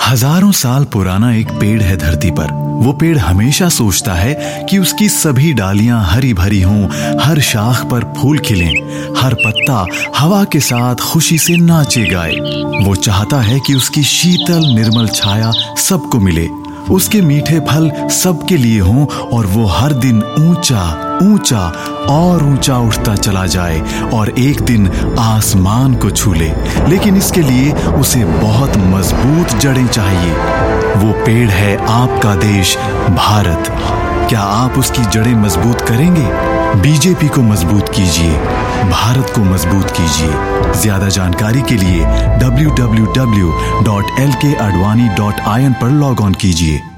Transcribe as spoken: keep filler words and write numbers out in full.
हजारों साल पुराना एक पेड़ है धरती पर। वो पेड़ हमेशा सोचता है कि उसकी सभी डालियां हरी भरी हों, हर शाख पर फूल खिलें, हर पत्ता हवा के साथ खुशी से नाचे गाए। वो चाहता है कि उसकी शीतल निर्मल छाया सबको मिले, उसके मीठे फल सबके लिए हों और वो हर दिन ऊंचा ऊंचा और ऊंचा उठता चला जाए और एक दिन आसमान को छू ले। लेकिन इसके लिए उसे बहुत मजबूत जड़ें चाहिए। वो पेड़ है आपका देश भारत। क्या आप उसकी जड़ें मजबूत करेंगे? बीजेपी को मजबूत कीजिए, भारत को मजबूत कीजिए। ज्यादा जानकारी के लिए W W W dot L K Advani dot I N पर लॉग ऑन कीजिए।